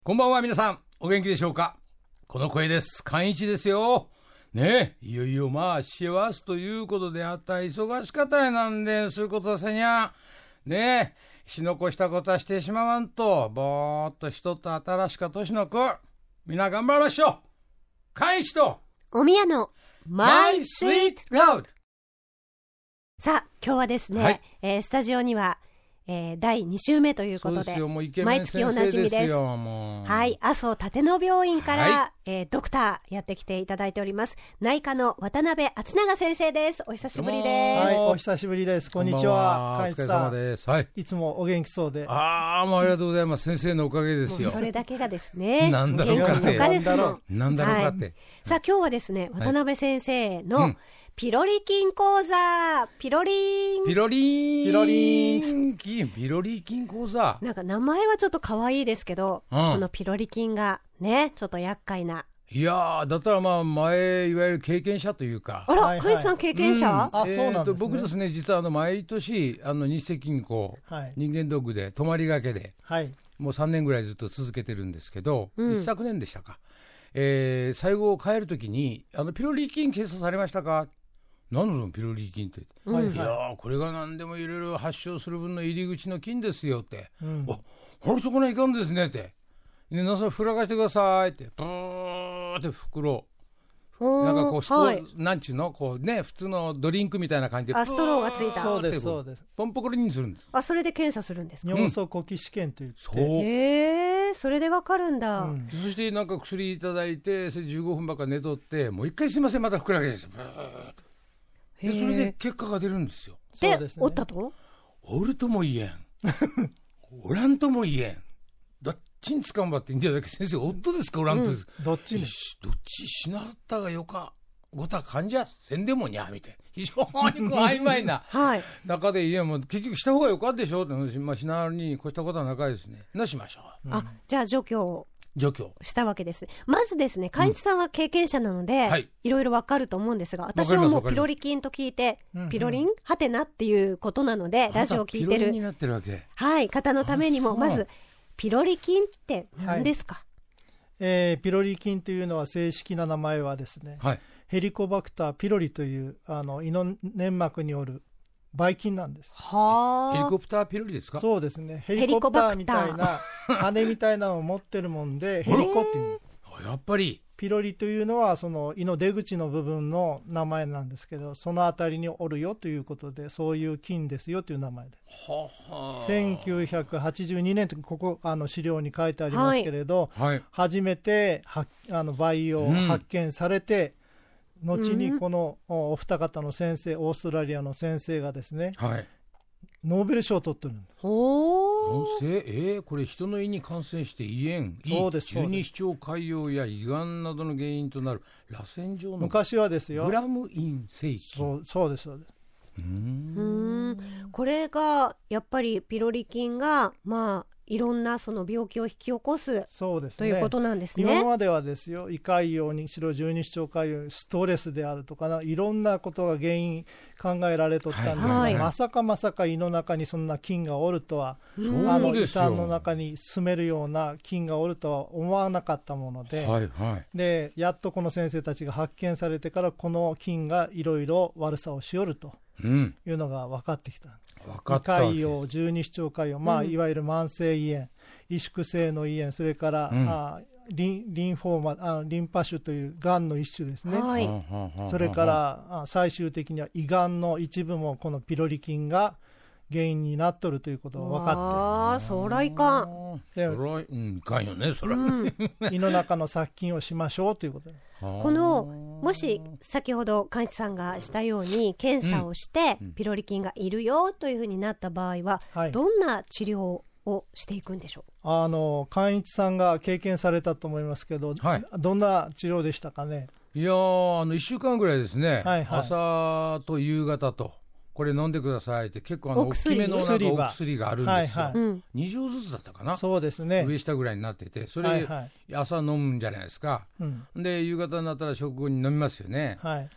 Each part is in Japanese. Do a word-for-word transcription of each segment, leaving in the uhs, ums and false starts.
こんばんは皆さん、お元気でしょうか。この声です。寛一ですよ。ねえ、いよいよまあ幸せということであった忙しかったやなんで、そういうことさにゃ。ねえ、し残したことはしてしまわんと、ぼーっと人と新しか年の子、みんな頑張りましょう。寛一とおみやのマイスイートロード。さあ今日はですね、はい、えー、スタジオにはえー、だいに週目ということで、毎月おなじみです。はい、阿蘇立野病院から、はい、えー、ドクターやってきていただいております。内科の渡辺敦永先生です。お久しぶりです。 はい、お久しぶりです。こんにちは。 お疲れ様です。はい、 いつもお元気そうで。 ああ、もうありがとうございます。先生のおかげですよ。 それだけがですね。 なんだろうかって。 なんだろう。 なんだろうかって。はい、 さあ今日はですね、渡辺先生の、はい、うん、ピロリ菌講座、ピロリンピロリンピロリンピロリ菌講座、 なんか名前はちょっと可愛いですけど、うん、このピロリ菌がね、ちょっと厄介な。 いやー、だったらまあ前いわゆる経験者というか。 あら、はいはい、カイツさん経験者、うん、 あ、そうなんですね。 僕ですね、実はあの毎年あの日赤金庫、はい、人間ドックで泊まりがけで、はい、もうさんねんぐらいずっと続けてるんですけど、うん、一昨年でしたか、えー、最後帰るときにあのピロリ菌検査されましたか。何のそのピロリ菌って、うん、いやーこれが何でもいろいろ発症する分の入り口の菌ですよって、うん、お、あれそこないかんですねって、ね、なさふらかしてくださいって、ブーって袋なんかこう、はい、なんちゅうのこうね、普通のドリンクみたいな感じであストローがついた、 そうですそうです、 ポンポコリにするんです。 あ、それで検査するんですか。 尿素呼気試験といって、 そう、 へえ、それでわかるんだ、うん、 そしてなんか薬いただいて、それじゅうごふんばっか寝とって、もう一回すいませんまたふくらかしてブーッとでそれで結果が出るんですよ。 で、 そうですね、 おったとおるとも言えんおらんとも言えん、どっちにつかんばっていいんだよ。先生おっとですかおらんとです、 うん、どっちにどっちしなったがよかごた患者せんでもにゃみたいな非常にこう曖昧な、はい、中でいやもう結局した方がよかったでしょって、まあ、しなに越したことは長いですね。なしましょう、うん、あ、じゃあ除去を除去したわけです。まずですね、寛一さんは経験者なので、うん、はい、いろいろわかると思うんですが、私はもうピロリ菌と聞いて、ピロリンはてなっていうことなので、うん、ラジオを聞いてる、 ピロリンになってるわけ、 はい、方のためにも、まずピロリ菌って何ですか。はい、 えー、ピロリ菌というのは正式な名前はですね、はい、ヘリコバクターピロリというあの胃の粘膜によるばい菌なんです。 はヘリコプターピロリですか。 そうですね、ヘリコプターみたいな羽みたいなのを持ってるもんでヘリコっていうやっぱりピロリというのはその胃の出口の部分の名前なんですけど、そのあたりにおるよということで、そういう菌ですよという名前で、ははせんきゅうひゃくはちじゅうにねんとここあの資料に書いてありますけれど、はい、初めてはあの培養発見されて、うん、後にこのお二方の先生、オーストラリアの先生がですね、はい、ノーベル賞を取ってるんです。 おー、えー、これ人の胃に感染して胃炎、胃十二指腸潰瘍や胃がんなどの原因となる螺旋状の昔はですよグラムイン性菌。 そうそうですそうです。 うーん、これがやっぱりピロリ菌がまあいろんなその病気を引き起こす、そうですね、ということなんですね。 今まではですよ、胃潰瘍にしろ十二指腸潰瘍、ストレスであるとかないろんなことが原因考えられとったんですが、はい、まさかまさか胃の中にそんな菌がおるとは、あの胃酸の中に住めるような菌がおるとは思わなかったもので、はいはい、でやっとこの先生たちが発見されてからこの菌がいろいろ悪さをしよるというのが分かってきた。胃潰瘍、十二指腸潰瘍、まあ、いわゆる慢性胃炎、萎縮性の胃炎、それから、うん、あリン、リンフォーマあリンパ腫というがんの一種ですね、はい、それから最終的には胃がんの一部もこのピロリ菌が原因になっとるということが分かって、 ああ、そらいかん、 そらいかんよね、そら、うん、 胃の中の殺菌をしましょうということで、 このもし先ほど寛一さんがしたように検査をして、うん、ピロリ菌がいるよというふうになった場合は、はい、どんな治療をしていくんでしょう。 あの寛一さんが経験されたと思いますけど、はい、どんな治療でしたかね。 いやー、あのいっしゅうかんぐらいですね、はいはい、朝と夕方とこれ飲んでくださいって結構あの大きめのなんかお薬があるんですよ、はいはい、に錠ずつだったかな。 そうですね、 上下ぐらいになってて、それ朝飲むんじゃないですか、はいはい、で夕方になったら食後に飲みますよね、はい、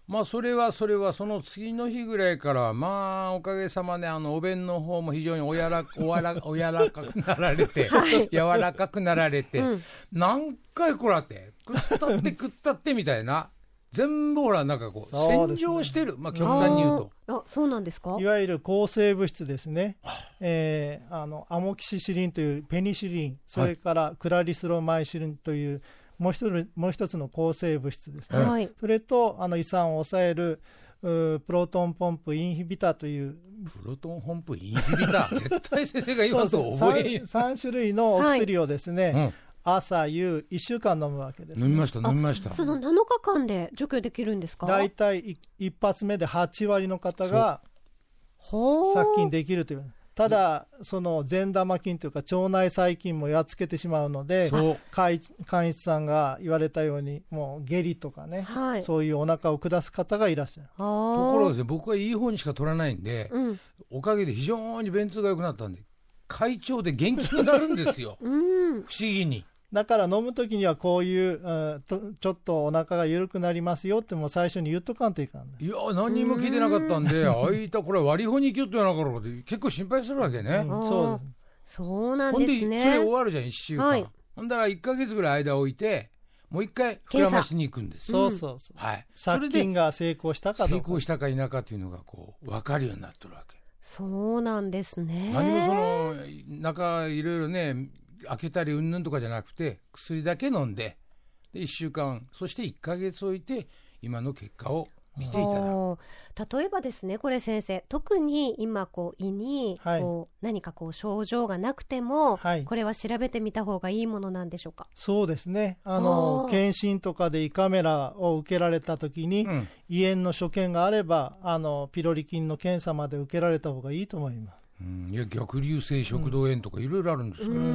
まあそれはそれはその次の日ぐらいからまあおかげさまであのお弁の方も非常におやらおやらおやらかくなられて、はい、柔らかくなられて、うん、何回こらって食ったって食ったってみたいな全部ほらなんかこう洗浄してる、まあ極端に言うと。 あ、そうなんですか。 いわゆる抗生物質ですね、えー、あのアモキシシリンというペニシリン、それからクラリスロマイシリンという、はい、もう一つ、もう一つの抗生物質ですね、はい、それとあの胃酸を抑えるプロトンポンプインヒビタというプロトンポンプインヒビタ絶対先生が言わんと覚え 3, 3種類のお薬をですね、はい、うん、朝夕いっしゅうかん飲むわけです、ね、 飲みました飲みました。 そのなのかかんで除去できるんですか。 だいたい一発目ではちわりの方が殺菌できるという。ただその善玉菌というか腸内細菌もやっつけてしまうので、寛一さんが言われたようにもう下痢とかね、はい、そういうお腹を下す方がいらっしゃる。 ところですね、僕はいい方にしか取らないんで、うん、おかげで非常に便通が良くなったんで快調で元気になるんですよ、うん、不思議に。 だから飲むときにはこういう、うん、とちょっとお腹が緩くなりますよってもう最初に言っとかんといかん、ね、 いや何にも聞いてなかったんで、あいたこれ割り法に行きよって言わなかったって結構心配するわけね、 うん、そうです。そうなんですね。 ほんでそれ終わるじゃんいっしゅうかん、はい、ほんだらいっかげつぐらい間置いてもう一回膨らましに行くんです。 そうそうそう、はい、殺菌が成功したかどうか、 成功したか否かというのがこう分かるようになってるわけ。 そうなんですね。 何もその中いろいろね開けたりうんぬんとかじゃなくて薬だけ飲んで、でいっしゅうかんそしていっかげつ置いて今の結果を見ていただく。 例えばですね、これ先生特に今こう胃にこう何かこう症状がなくても、はい、これは調べてみた方がいいものなんでしょうか。 そうですね、あの検診とかで胃カメラを受けられたときに、うん、胃炎の所見があればあのピロリ菌の検査まで受けられた方がいいと思います。 うん、いや逆流性食道炎とかいろいろあるんですから、ね、うん、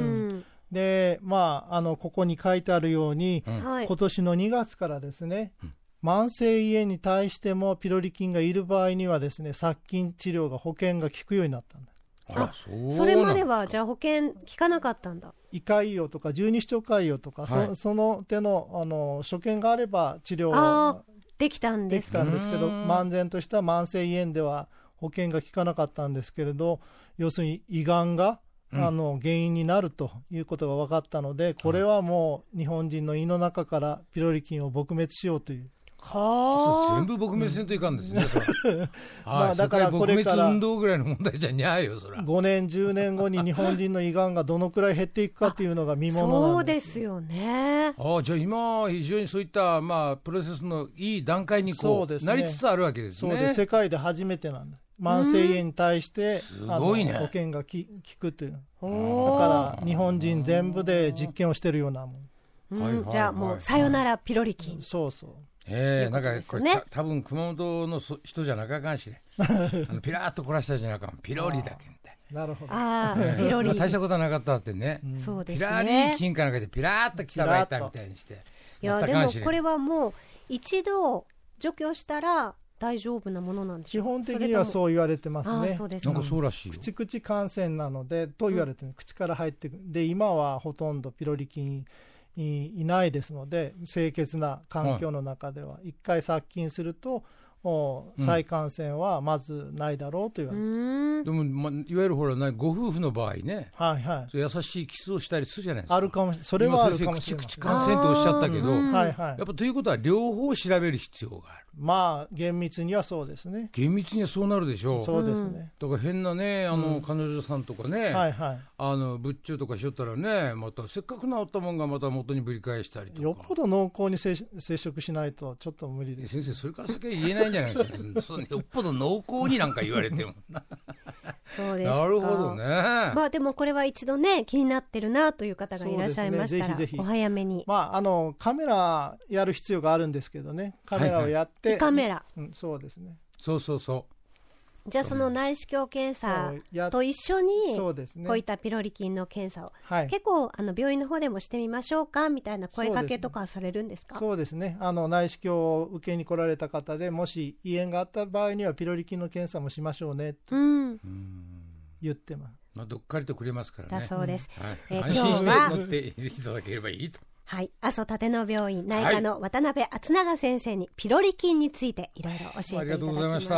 でまあ、あのここに書いてあるように、うん、今年のにがつからですね、うん、慢性胃炎に対してもピロリ菌がいる場合にはですね殺菌治療が保険が効くようになったんだ。 あら、そうそれまではじゃあ保険効かなかったんだ。 胃潰瘍とか十二指腸潰瘍とか、はい、そ, その手 の, あの所見があれば治療ができたんですできたんですけど、漫然とした慢性胃炎では保険が効かなかったんですけれど、要するに胃がんが、うん、あの原因になるということが分かったので、これはもう日本人の胃の中からピロリ菌を撲滅しようという。 はあ、全部撲滅せんといかんですね、うん、まあだからこれから撲滅運動ぐらいの問題じゃにゃいよそら。 ごねんじゅうねんごに日本人の胃がんがどのくらい減っていくかというのが見ものなんです。 そうですよね。 ああ、じゃあ今非常にそういった、まあ、プロセスのいい段階にこう、ね、なりつつあるわけですね。 そうです。世界で初めてなんです。慢性胃炎に対して、 すごいね、 あの保険がき効くという。だから日本人全部で実験をしているようなもん。 うんはいはいはい、じゃあもうさよならピロリ菌、 そうそう、 えー、なんかこれ、ね、た多分熊本の人じゃなかかんしねあのピラーっと凝らしたじゃなかんピロリだけみたいな。なるほど。 ああ、ピロリ大したことはなかったってね、 うん、そうですね。 ピラーリ菌かなんかでピラーっときたばいたみたいにして。 いやでもこれはもう一度除去したら大丈夫なものなんでしょうか。 基本的にはそう言われてますね。 そうですか。なんかそうらしいよ。 口々感染なのでと言われて、うん、口から入ってくる。で今はほとんどピロリ菌い, いないですので、清潔な環境の中では一回殺菌すると再感染はまずないだろうと言われて、 うん、でも、ま、いわゆるほら、ね、ご夫婦の場合ね、はいはい、優しいキスをしたりするじゃないですか。 あるかも、それはあるかもしれない。 口々感染とおっしゃったけど、はいはい、やっぱということは両方調べる必要がある。 まあ厳密にはそうですね。 厳密にはそうなるでしょう。 そうですね。 だから変なね、あの、うん、彼女さんとかね、はいはい、あの仏中とかしよったらね、またせっかく治ったもんがまた元にぶり返したりとか。 よっぽど濃厚に接触しないとちょっと無理です。 先生それから先は言えないんじゃないですか。そよっぽど濃厚になんか言われてもそうですか。 なるほどね。 まあでもこれは一度ね気になってるなという方がいらっしゃいましたら、ね、ぜひぜひお早めに。 まああのカメラやる必要があるんですけどね、カメラをやって、はいはい、 カメラ、 うん、そうですね。 そうそうそう。 じゃあその内視鏡検査と一緒にこういったピロリ菌の検査を、はい、結構あの病院の方でもしてみましょうかみたいな声かけとかされるんですか。 そうですね、あの内視鏡を受けに来られた方でもし胃炎があった場合にはピロリ菌の検査もしましょうねと言ってます、 まあ、どっかりとくれますからね。 だそうです、 うんはい、えー、安心して乗っていただければいいとはい、阿蘇立野病院内科の渡辺敦永先生にピロリ菌についていろいろ教えていただきました。ありがとうございました。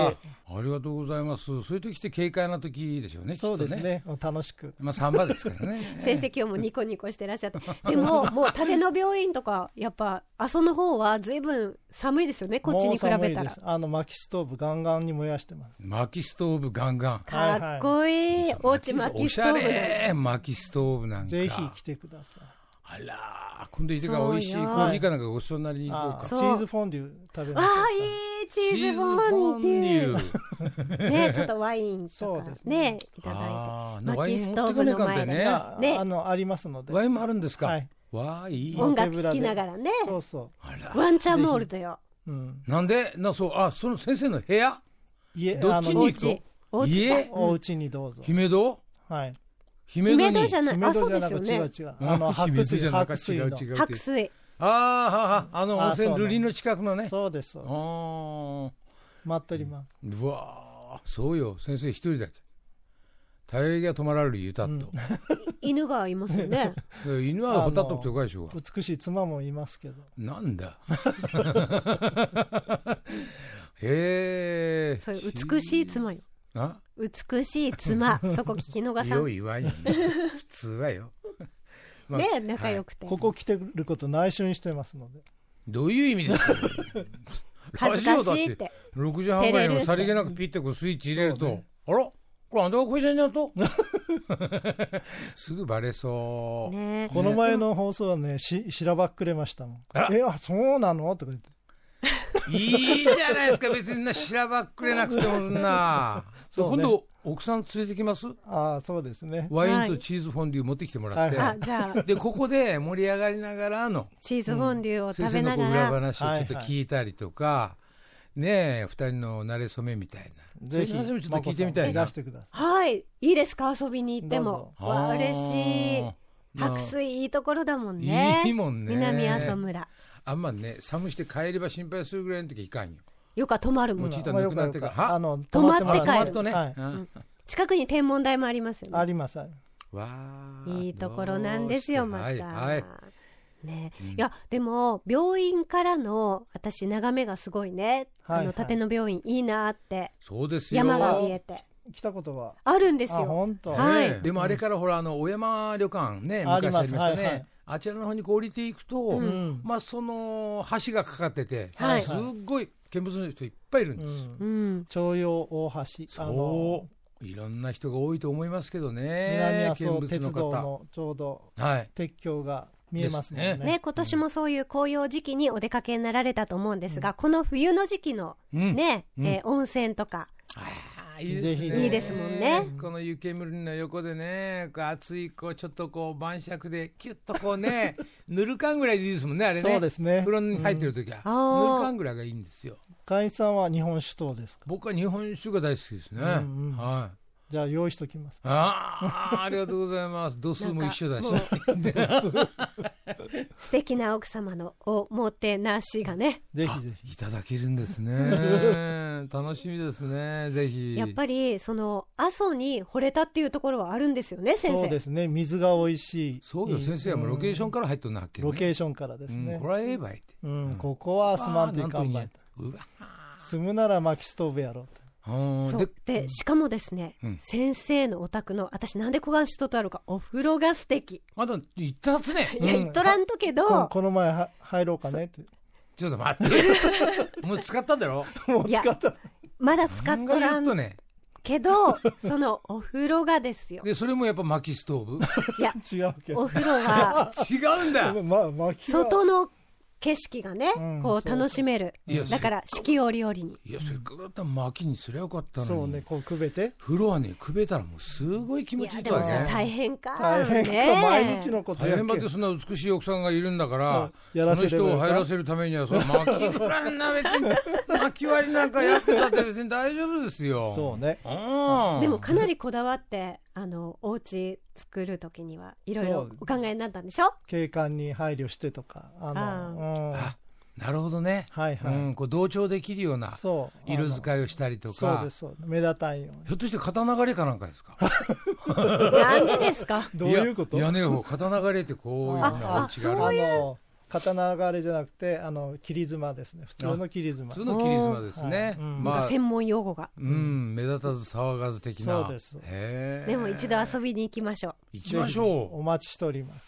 ありがとうございます。そういう時って軽快な時でしょうね。 そうですね。ね楽しく。 まあサンバですからね。 先生今日もニコニコしてらっしゃって。でももう立野病院とかやっぱ阿蘇の方はずいぶん寒いですよね。こっちに比べたら。もう寒いです。 あの薪ストーブガンガンに燃やしてます。 薪ストーブガンガン。 かっこいい。はいはい、おうち薪ストーブで。薪ストーブなんか。 ぜひ来てください。 あら今度いてから美味しいコーヒーかなんかごちそうになりに行こうか。 チーズフォンデュ食べましょう。 ああいいチーズフォンデュねちょっとワインとかねいただいて薪ストーブの前でねあのありますので。 ワインもあるんですか。 はい。 わあいい。 音楽聴きながらね。 そうそう。 ワンチャンモールとよ。 なんでなそうあその先生の部屋家どっちに行く家お家にどうぞ。 姫堂はい。 姫戸じゃない。あ、そうですよね。 違う違う。あの白水白水の白水。 ああはあの温泉瑠璃の近くのね。 そうです。ああ待っております。 うわそうよ先生一人だけ。大概泊まられる言うたっと。 犬がいますよね。 犬はほたっとくておかしいしょうが。 美しい妻もいますけど。 なんだ。へえ。 そういう美しい妻よ。 あ美しい妻そこ聞き逃さん。 よいわよ、ね、普通はよ、 まあ、ね仲良くて、 はい、ここ来てること内緒にしてますので。 どういう意味ですか。 恥ずかしいってろくじはんぐらいのさりげなくピッてこうスイッチ入れると、ね、あらこれあんたがこいしゃになるとすぐバレそう、 ね、 この前の放送はねししらばっくれましたもん。えあそうなのとか言っていいじゃないですか別になしらばっくれなくてもな今度奥さん連れてきます。 ああそうですね。 ワインとチーズフォンデュ持ってきてもらって、はい、 じゃあでここで盛り上がりながらのチーズフォンデュを食べながら、 うん、先生の裏話をちょっと聞いたりとか、はいはい、ねえ二人の馴れ初めみたいなぜひそういう話もちょっと聞いてみたいな。 はいいいですか遊びに行っても。わ嬉しい。白水いいところだもんね。 いいもんね。 南阿蘇村あんまね寒して帰れば心配するぐらいの時いかんよ。 よか泊まるもん。 もち抜くなってからあの泊まって帰るとね、はいうん、近くに天文台もありますよね。 あります。 わいいところなんですよまた、 はいはいねうん、 いやでも病院からの私眺めがすごいね、はいはい、あの立野病院いいなって。 そうですよ山が見えて来たことはあるんですよ。 あ本当、 はいね、でもあれからほらあの小山旅館ね昔ありましたね。あります、はいはい、あちらの方にこう降りていくと、うん、まあその橋がかかってて、はい、すっごい見物の人いっぱいいるんです、 うん、 徴用大橋。 そういろんな人が多いと思いますけどね。 南阿蘇鉄道のちょうど鉄橋が見えますもんね。 ね、今年もそういう紅葉時期にお出かけになられたと思うんですが、うん、この冬の時期のね、うんえー、温泉とか、 あいいですね、 いいですもんね。 この湯煙の横でね熱いこうちょっとこう晩酌でキュッとこうねぬるかんぐらいでいいですもんねあれね。 そうですね。 風呂に入ってる時は、うん、ぬるかんぐらいがいいんですよ。 会員さんは日本酒等ですか。 僕は日本酒が大好きですね、うんうん、はいじゃあ用意しときます。 ああ、ありがとうございます。度数も一緒だし。 素敵な奥様のおもてなしがね。 ぜひぜひいただけるんですね。楽しみですね。ぜひ。 やっぱりその阿蘇に惚れたっていうところはあるんですよね、先生。 そうですね。水が美味しい。 そうよ、先生はもうロケーションから入っとんなっけ、ね。 ロケーションからですね。 うん、これはええばいって。 うん、ここは住まんといかんばい。うわ。住むなら薪ストーブやろうと。 そうでしかもですね、うん、先生のお宅の私なんで小顔しととあるかお風呂が素敵。 まだ言ったはずね。 いや言っとらんとけど、 こ, この前は入ろうかねってちょっと待ってもう使ったんだろ。 もう使った。 まだ使っとらんねけどそのお風呂がですよ。 でそれもやっぱ薪ストーブ。 いや違うけどお風呂は違うんだ、 ま、薪は外の景色がね、うん、こう楽しめる。そうそうだから四季折々に。 いやせっかくだったら薪にすりゃよかったのに。 そうね、こうくべて風呂はねくべたらもうすごい気持ちいいとはね。 いやでも大変か大変か、ね、毎日のことやっけ。 大変ばってそんな美しい奥さんがいるんだから、うん、その人を入らせるためにはその薪ぐらいな別に薪割りなんかやってたって別に大丈夫ですよ。 そうね。 うん、でもかなりこだわってあのお家作るときにはいろいろお考えになったんでしょ。 景観に配慮してとかあのあ、うん、あなるほどね、 はいはい、うん、 こう同調できるような色使いをしたりとか、 そうですそうです、目立たんように。 ひょっとして肩流れかなんかですか？ なんでですか？ どういうこと？ 屋根を肩流れってこういうようなお家がある。 あの肩流れじゃなくて、あの切り妻ですね、普通の切り妻。 普通の切り妻ですね、はい、 うん、まあ、専門用語が、 うん、目立たず騒がず的な。 そうです。 へでも一度遊びに行きましょう。 行きましょう。 お待ちしております。